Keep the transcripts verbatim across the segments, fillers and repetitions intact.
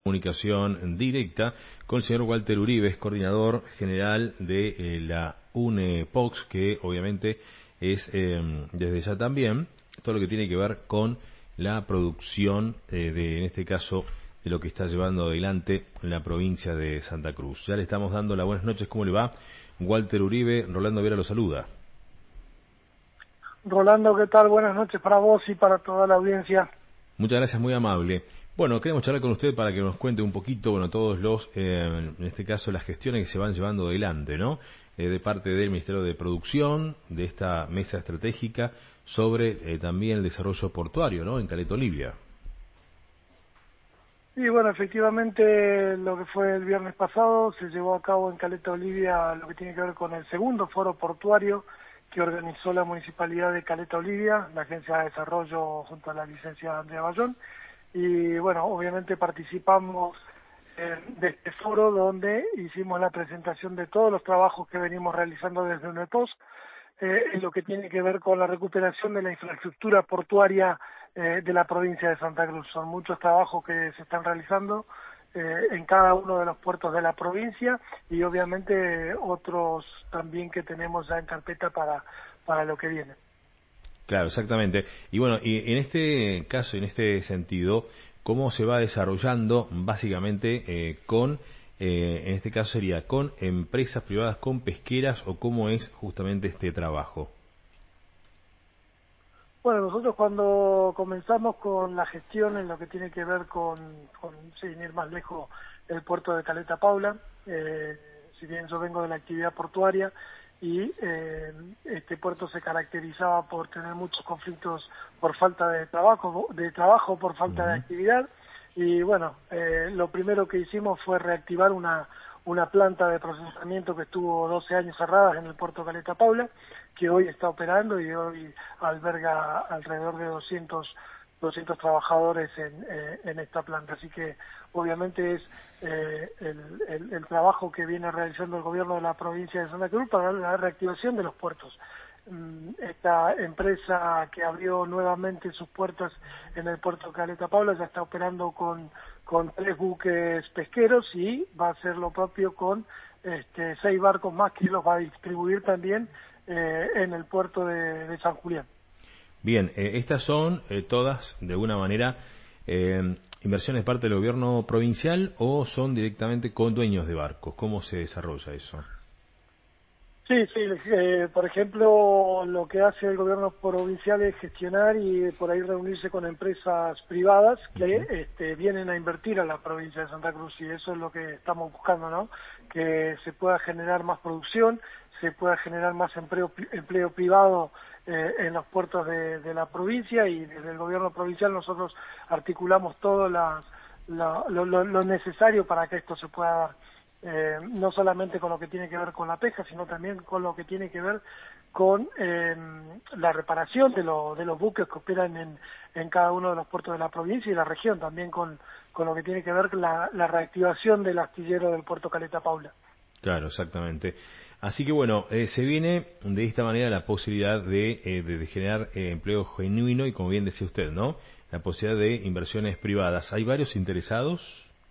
comunicación directa con el señor Walter Uribe, coordinador general de eh, la UNEPOX, que obviamente es eh, desde ya también todo lo que tiene que ver con la producción eh, de, en este caso, de lo que está llevando adelante la provincia de Santa Cruz. Ya le estamos dando las buenas noches. ¿Cómo le va? Walter Uribe, Rolando Vera lo saluda. Rolando, ¿qué tal? Buenas noches para vos y para toda la audiencia. Muchas gracias, muy amable. Bueno, queremos charlar con usted para que nos cuente un poquito, bueno, todos los, eh, en este caso, las gestiones que se van llevando adelante, ¿no? Eh, de parte del Ministerio de Producción, de esta mesa estratégica, sobre eh, también el desarrollo portuario, ¿no? En Caleta Olivia. Y bueno, efectivamente, lo que fue el viernes pasado, se llevó a cabo en Caleta Olivia lo que tiene que ver con el segundo foro portuario que organizó la Municipalidad de Caleta Olivia, la Agencia de Desarrollo junto a la licenciada Andrea Bayón. Y bueno, obviamente participamos eh, de este foro donde hicimos la presentación de todos los trabajos que venimos realizando desde UNEPOX, eh, en lo que tiene que ver con la recuperación de la infraestructura portuaria eh, de la provincia de Santa Cruz. Son muchos trabajos que se están realizando eh, en cada uno de los puertos de la provincia y obviamente otros también que tenemos ya en carpeta para, para lo que viene. Claro, exactamente. Y bueno, y en este caso, en este sentido, ¿cómo se va desarrollando básicamente eh, con, eh, en este caso sería con empresas privadas, con pesqueras, o cómo es justamente este trabajo? Bueno, nosotros cuando comenzamos con la gestión en lo que tiene que ver con, con sin ir más lejos, el puerto de Caleta Paula, eh, si bien yo vengo de la actividad portuaria y eh, este puerto se caracterizaba por tener muchos conflictos por falta de trabajo, de trabajo por falta de Uh-huh. actividad, y bueno, eh, lo primero que hicimos fue reactivar una una planta de procesamiento que estuvo doce años cerrada en el puerto Caleta Paula, que hoy está operando y hoy alberga alrededor de doscientos trabajadores en, eh, en esta planta. Así que obviamente es eh, el, el, el trabajo que viene realizando el gobierno de la provincia de Santa Cruz para la reactivación de los puertos. Esta empresa que abrió nuevamente sus puertas en el puerto Caleta Paula ya está operando con, con tres buques pesqueros y va a hacer lo propio con este, seis barcos más que los va a distribuir también eh, en el puerto de, de San Julián. Bien, eh, estas son eh, todas, de alguna manera, eh, inversiones parte del gobierno provincial, o son directamente con dueños de barcos. ¿Cómo se desarrolla eso? Sí, sí, eh, por ejemplo, lo que hace el gobierno provincial es gestionar y por ahí reunirse con empresas privadas que Uh-huh. este, vienen a invertir a la provincia de Santa Cruz, y eso es lo que estamos buscando, ¿no? Que se pueda generar más producción, se pueda generar más empleo, empleo privado eh, en los puertos de, de la provincia, y desde el gobierno provincial nosotros articulamos todo las, la, lo, lo, lo necesario para que esto se pueda dar. Eh, no solamente con lo que tiene que ver con la pesca, sino también con lo que tiene que ver con eh, la reparación de, lo, de los buques que operan en, en cada uno de los puertos de la provincia y la región, también con, con lo que tiene que ver con la, la reactivación del astillero del puerto Caleta Paula. Claro, exactamente. Así que bueno, eh, se viene de esta manera la posibilidad de, eh, de, de generar eh, empleo genuino y, como bien decía usted, ¿no? La posibilidad de inversiones privadas. ¿Hay varios interesados?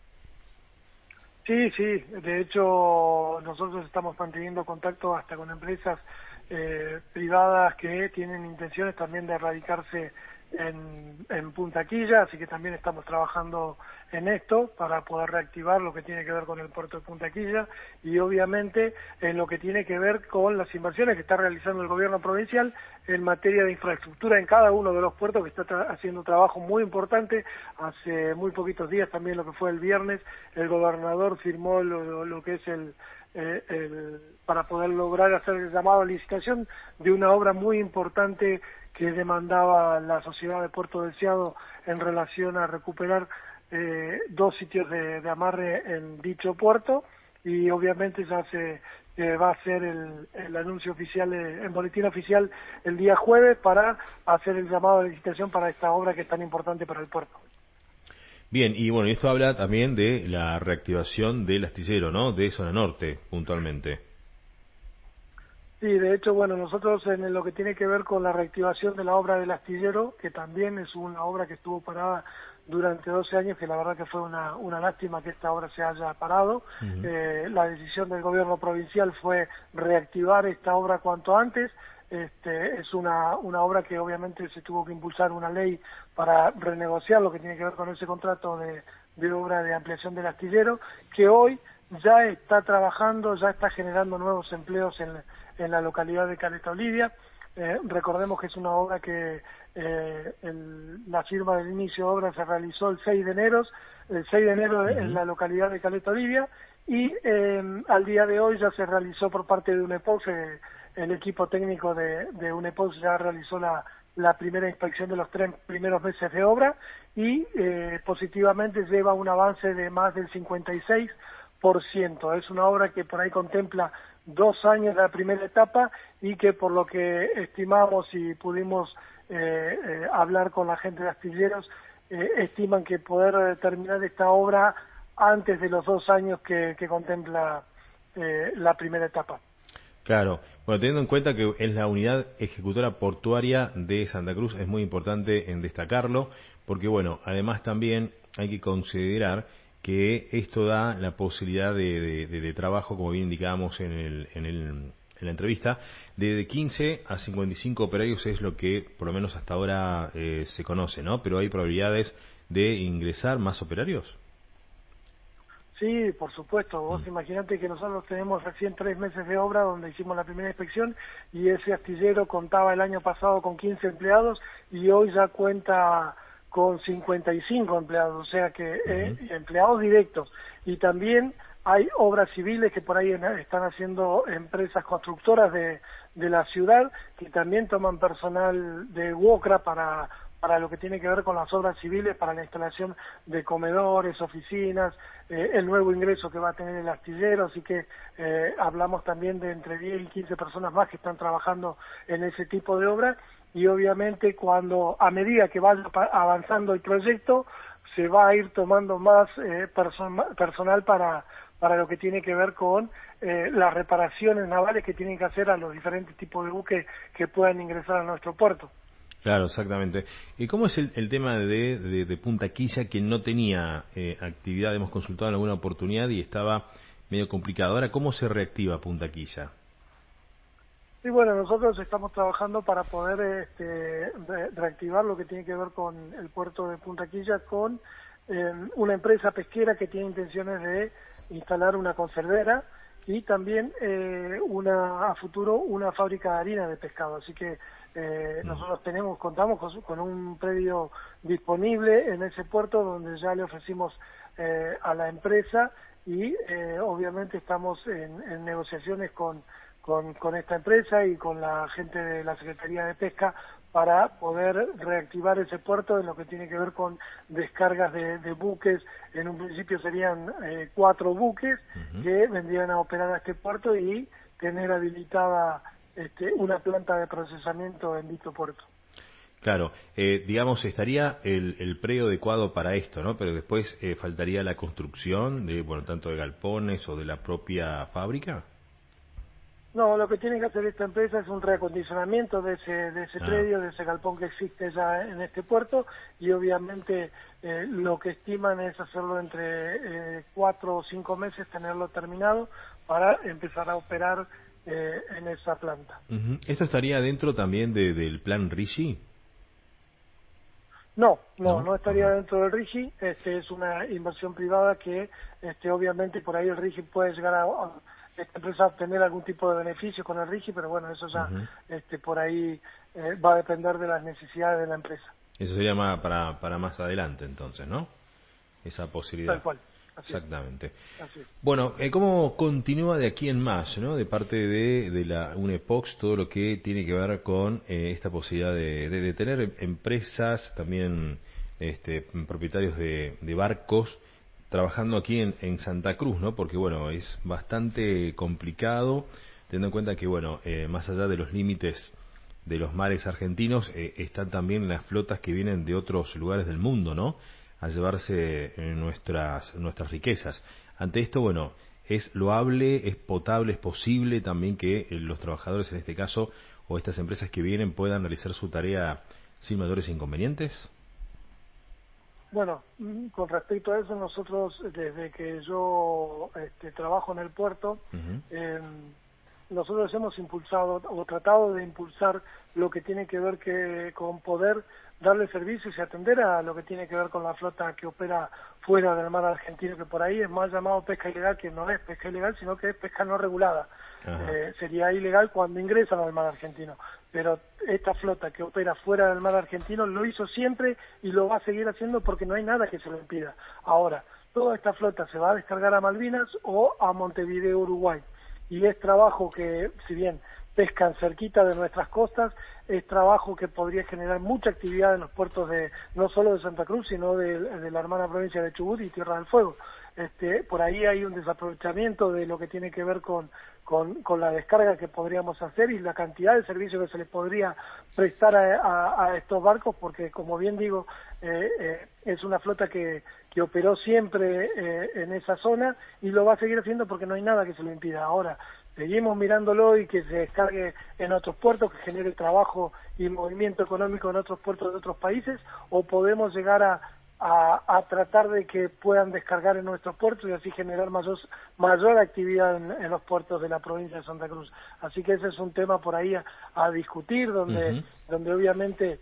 Sí, sí, de hecho nosotros estamos manteniendo contacto hasta con empresas eh, privadas que tienen intenciones también de radicarse en, en Punta Quilla, así que también estamos trabajando en esto para poder reactivar lo que tiene que ver con el puerto de Punta Quilla y obviamente en lo que tiene que ver con las inversiones que está realizando el gobierno provincial en materia de infraestructura en cada uno de los puertos, que está tra- haciendo un trabajo muy importante. Hace muy poquitos días, también lo que fue el viernes, el gobernador firmó lo, lo que es el, eh, el para poder lograr hacer el llamado a licitación de una obra muy importante que demandaba la sociedad de Puerto Deseado en relación a recuperar eh, dos sitios de, de amarre en dicho puerto, y obviamente ya se eh, va a hacer el, el anuncio oficial eh, en boletín oficial el día jueves para hacer el llamado de licitación para esta obra que es tan importante para el puerto. Bien, y bueno, y esto habla también de la reactivación del astillero, ¿no? De Zona Norte, puntualmente. Sí, de hecho, bueno, nosotros en lo que tiene que ver con la reactivación de la obra del astillero, que también es una obra que estuvo parada durante doce años, que la verdad que fue una, una lástima que esta obra se haya parado. Uh-huh. eh, la decisión del gobierno provincial fue reactivar esta obra cuanto antes. Este, es una, una obra que obviamente se tuvo que impulsar una ley para renegociar lo que tiene que ver con ese contrato de, de obra de ampliación del astillero, que hoy ya está trabajando, ya está generando nuevos empleos en, en la localidad de Caleta Olivia. Eh, recordemos que es una obra que eh, el, la firma del inicio de obra se realizó el seis de enero, el seis de enero uh-huh. en la localidad de Caleta Olivia, y eh, al día de hoy ya se realizó por parte de UNEPOX, eh, el equipo técnico de, de UNEPOX ya realizó la, la primera inspección de los tres primeros meses de obra y eh, positivamente lleva un avance de más del cincuenta y seis por ciento. Es una obra que por ahí contempla dos años de la primera etapa y que por lo que estimamos y pudimos eh, eh, hablar con la gente de astilleros, eh, estiman que poder terminar esta obra antes de los dos años que, que contempla eh, la primera etapa. Claro, bueno, teniendo en cuenta que es la unidad ejecutora portuaria de Santa Cruz, es muy importante en destacarlo, porque bueno, además también hay que considerar que esto da la posibilidad de, de, de, de trabajo, como bien indicábamos en, el, en, el, en la entrevista, de, de quince a cincuenta y cinco operarios es lo que por lo menos hasta ahora eh, se conoce, ¿no? Pero hay probabilidades de ingresar más operarios. Sí, por supuesto. Vos Mm. imaginate que nosotros tenemos recién tres meses de obra donde hicimos la primera inspección y ese astillero contaba el año pasado con quince empleados y hoy ya cuenta con cincuenta y cinco empleados, o sea que uh-huh. eh, empleados directos. Y también hay obras civiles que por ahí están haciendo empresas constructoras de, de la ciudad que también toman personal de UOCRA para para lo que tiene que ver con las obras civiles, para la instalación de comedores, oficinas, eh, el nuevo ingreso que va a tener el astillero, así que eh, hablamos también de entre diez y quince personas más que están trabajando en ese tipo de obra, y obviamente cuando, a medida que vaya avanzando el proyecto, se va a ir tomando más eh, person- personal para, para lo que tiene que ver con eh, las reparaciones navales que tienen que hacer a los diferentes tipos de buques que puedan ingresar a nuestro puerto. Claro, exactamente. ¿Y cómo es el, el tema de, de, de Punta Quilla, que no tenía eh, actividad? Hemos consultado en alguna oportunidad y estaba medio complicado. Ahora, ¿cómo se reactiva Punta Quilla? Sí, bueno, nosotros estamos trabajando para poder este, re reactivar lo que tiene que ver con el puerto de Punta Quilla con eh, una empresa pesquera que tiene intenciones de instalar una conservera y también eh, una a futuro una fábrica de harina de pescado. Así que eh, mm. nosotros tenemos contamos con, con un predio disponible en ese puerto donde ya le ofrecimos eh, a la empresa y eh, obviamente estamos en, en negociaciones con Con, con esta empresa y con la gente de la Secretaría de Pesca para poder reactivar ese puerto en lo que tiene que ver con descargas de, de buques. En un principio serían eh, cuatro buques uh-huh. que vendrían a operar a este puerto y tener habilitada este, una planta de procesamiento en dicho puerto. Claro, eh, digamos, estaría el, el predio adecuado para esto, ¿no? Pero después eh, faltaría la construcción de, bueno, tanto de galpones o de la propia fábrica. No, lo que tiene que hacer esta empresa es un reacondicionamiento de ese, de ese ah. predio, de ese galpón que existe ya en este puerto, y obviamente eh, lo que estiman es hacerlo entre eh, cuatro o cinco meses, tenerlo terminado para empezar a operar eh, en esa planta. Uh-huh. ¿Esto estaría dentro también de, del plan RIGI? No, no, no, no estaría uh-huh. dentro del RIGI. Este es una inversión privada que este, obviamente por ahí el RIGI puede llegar a... a esta empresa a obtener algún tipo de beneficio con el RIGI, pero bueno, eso ya uh-huh. este, por ahí eh, va a depender de las necesidades de la empresa. Eso sería más para, para más adelante entonces, ¿no? Esa posibilidad. Tal cual. Así Exactamente. Es. Así es. Bueno, eh, ¿cómo continúa de aquí en más, ¿no? De parte de, de la UNEPOX, todo lo que tiene que ver con eh, esta posibilidad de, de, de tener empresas, también este, propietarios de, de barcos, trabajando aquí en, en Santa Cruz, ¿no? Porque, bueno, es bastante complicado, teniendo en cuenta que, bueno, eh, más allá de los límites de los mares argentinos, eh, están también las flotas que vienen de otros lugares del mundo, ¿no? A llevarse eh, nuestras, nuestras riquezas. Ante esto, bueno, es loable, es potable, es posible también que eh, los trabajadores, en este caso, o estas empresas que vienen, puedan realizar su tarea sin mayores inconvenientes. Bueno, con respecto a eso, nosotros desde que yo este, trabajo en el puerto, uh-huh. eh, nosotros hemos impulsado o tratado de impulsar lo que tiene que ver que con poder darle servicios y atender a lo que tiene que ver con la flota que opera fuera del mar argentino, que por ahí es más llamado pesca ilegal, que no es pesca ilegal, sino que es pesca no regulada. Eh, sería ilegal cuando ingresan al mar argentino, pero esta flota que opera fuera del mar argentino lo hizo siempre y lo va a seguir haciendo porque no hay nada que se lo impida. Ahora, toda esta flota se va a descargar a Malvinas o a Montevideo, Uruguay, y es trabajo que, si bien pescan cerquita de nuestras costas, es trabajo que podría generar mucha actividad en los puertos de no solo de Santa Cruz, sino de, de la hermana provincia de Chubut y Tierra del Fuego. Este, por ahí hay un desaprovechamiento de lo que tiene que ver con, con, con la descarga que podríamos hacer y la cantidad de servicios que se les podría prestar a, a, a estos barcos, porque como bien digo, eh, eh, es una flota que, que operó siempre eh, en esa zona y lo va a seguir haciendo porque no hay nada que se lo impida. Ahora, seguimos mirándolo y que se descargue en otros puertos, que genere trabajo y movimiento económico en otros puertos de otros países, o podemos llegar a A, a tratar de que puedan descargar en nuestros puertos y así generar mayor, mayor actividad en, en los puertos de la provincia de Santa Cruz. Así que ese es un tema por ahí a, a discutir, donde, uh-huh. donde obviamente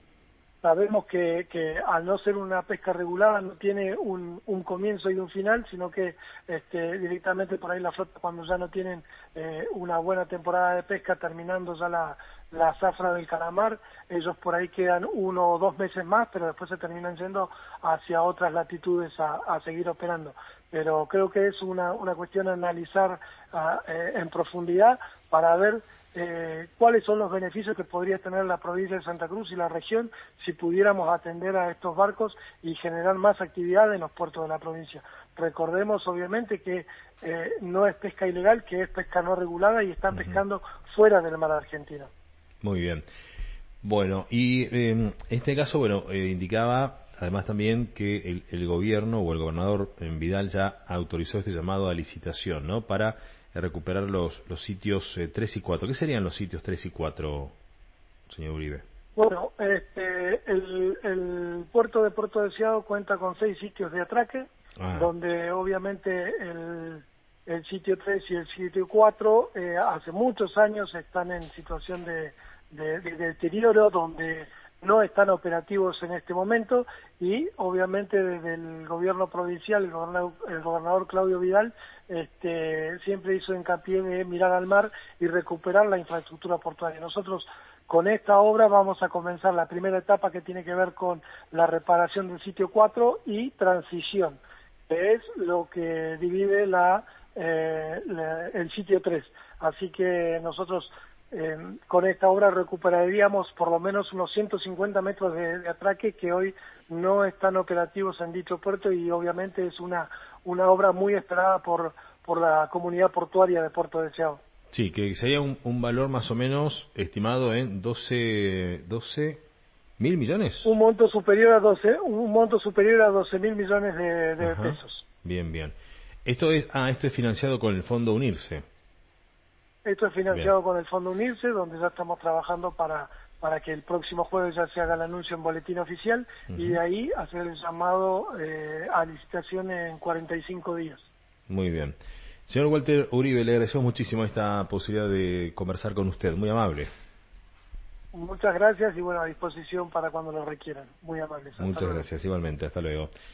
sabemos que, que al no ser una pesca regulada no tiene un, un comienzo y un final, sino que este, directamente por ahí la flota, cuando ya no tienen eh, una buena temporada de pesca, terminando ya la, la zafra del calamar, ellos por ahí quedan uno o dos meses más, pero después se terminan yendo hacia otras latitudes a, a seguir operando. Pero creo que es una, una cuestión a analizar a, eh, en profundidad para ver Eh, cuáles son los beneficios que podría tener la provincia de Santa Cruz y la región si pudiéramos atender a estos barcos y generar más actividad en los puertos de la provincia. Recordemos obviamente que eh, no es pesca ilegal, que es pesca no regulada y están uh-huh. pescando fuera del mar argentino. Muy bien. Bueno, y eh, en este caso, bueno, eh, indicaba además también que el, el gobierno o el gobernador en Vidal ya autorizó este llamado a licitación, ¿no? Para recuperar los, los sitios eh, tres y cuatro. ¿Qué serían los sitios tres y cuatro, señor Uribe? Bueno, este, el, el puerto de Puerto Deseado cuenta con seis sitios de atraque, ah. donde obviamente el, el sitio tres y el sitio cuatro eh, hace muchos años están en situación de, de, de deterioro, donde no están operativos en este momento y obviamente desde el gobierno provincial, el gobernador, el gobernador Claudio Vidal este, siempre hizo hincapié de mirar al mar y recuperar la infraestructura portuaria. Nosotros con esta obra vamos a comenzar la primera etapa que tiene que ver con la reparación del sitio cuatro y transición, que es lo que divide la, eh, la, el sitio tres. Así que nosotros Eh, con esta obra recuperaríamos por lo menos unos ciento cincuenta metros de, de atraque que hoy no están operativos en dicho puerto y obviamente es una una obra muy esperada por por la comunidad portuaria de Puerto Deseado. Sí, que sería un, un valor más o menos estimado en doce mil millones. Un monto superior a doce, un monto superior a doce mil millones de, de pesos. Bien, bien. Esto es, ah, esto es financiado con el Fondo Unirse. Esto es financiado Bien. con el Fondo Unirse, donde ya estamos trabajando para para que el próximo jueves ya se haga el anuncio en boletín oficial uh-huh. y de ahí hacer el llamado eh, a licitación en cuarenta y cinco días. Muy bien. Señor Walter Uribe, le agradecemos muchísimo esta posibilidad de conversar con usted, muy amable. Muchas gracias y bueno, a disposición para cuando lo requieran. Muy amables. Muchas gracias, igualmente. Hasta luego.